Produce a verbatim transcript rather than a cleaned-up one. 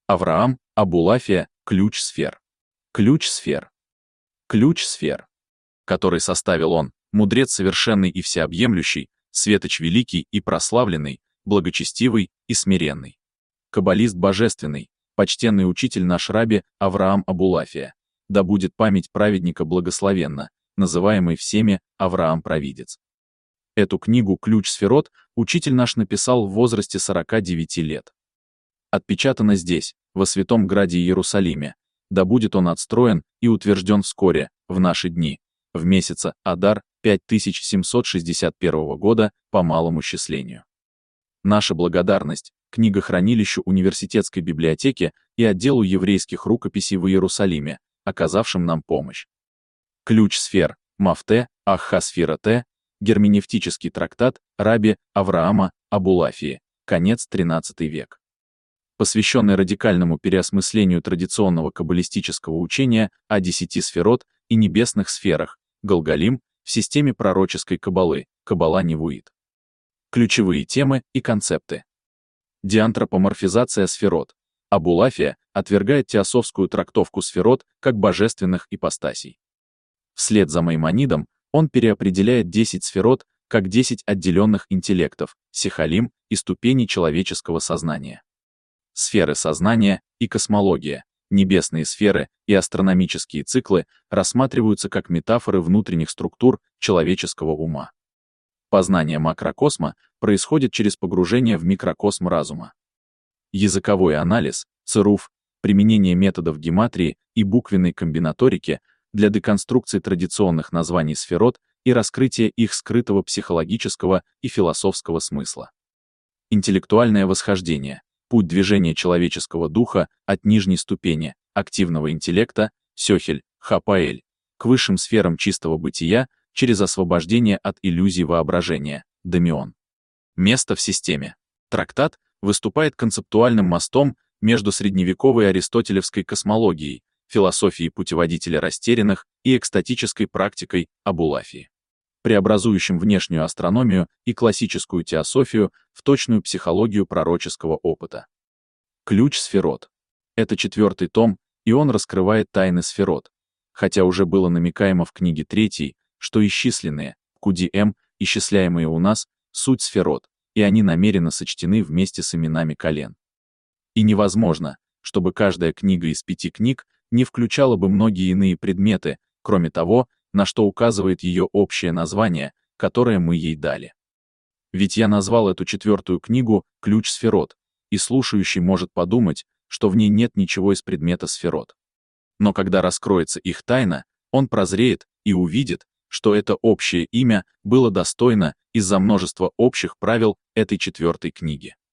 Авраам Абулафия, ключ сфер. Ключ сфер. Ключ сфер, который составил он, мудрец совершенный и всеобъемлющий, светоч великий и прославленный, благочестивый и смиренный. Каббалист божественный, почтенный учитель наш раби Авраам Абулафия, да будет память праведника благословенна, называемый всеми Авраам-провидец. Эту книгу «Ключ сферот» учитель наш написал в возрасте сорока девяти лет. Отпечатано здесь, во Святом Граде Иерусалиме, да будет он отстроен и утвержден вскоре, в наши дни, в месяце Адар пять тысяч семьсот шестьдесят первого года по малому счислению. Наша благодарность книгохранилищу университетской библиотеки и отделу еврейских рукописей в Иерусалиме, оказавшим нам помощь. Ключ сфер, Мафте, Аххасфира Т, герменевтический трактат раби Авраама Абулафии, конец тринадцатый век. Посвященный радикальному переосмыслению традиционного каббалистического учения о десяти сферот и небесных сферах, Галгалим, в системе пророческой каббалы, Каббала Невуит. Ключевые темы и концепты. Деантропоморфизация сферот. Абулафия отвергает теософскую трактовку сферот как божественных ипостасей. Вслед за Маймонидом он переопределяет десять сферот как десять отделенных интеллектов, сихалим и ступеней человеческого сознания. Сферы сознания и космология, небесные сферы и астрономические циклы рассматриваются как метафоры внутренних структур человеческого ума. Познание макрокосма происходит через погружение в микрокосм разума. Языковой анализ, цируф, применение методов гематрии и буквенной комбинаторики для деконструкции традиционных названий сферот и раскрытия их скрытого психологического и философского смысла. Интеллектуальное восхождение. Путь движения человеческого духа от нижней ступени, активного интеллекта, сёхель, хапаэль, к высшим сферам чистого бытия через освобождение от иллюзий воображения, домион. Место в системе. Трактат выступает концептуальным мостом между средневековой аристотелевской космологией, философией путеводителя растерянных и экстатической практикой Абулафии, преобразующим внешнюю астрономию и классическую теософию в точную психологию пророческого опыта. Ключ сферот. Это четвертый том, и он раскрывает тайны сферот, хотя уже было намекаемо в книге третьей, что исчисленные, КУДИ-М, исчисляемые у нас, суть сферот, и они намеренно сочтены вместе с именами колен. И невозможно, чтобы каждая книга из пяти книг не включала бы многие иные предметы, кроме того, на что указывает ее общее название, которое мы ей дали. Ведь я назвал эту четвертую книгу «Ключ сферот», и слушающий может подумать, что в ней нет ничего из предмета сферот. Но когда раскроется их тайна, он прозреет и увидит, что это общее имя было достойно из-за множества общих правил этой четвертой книги.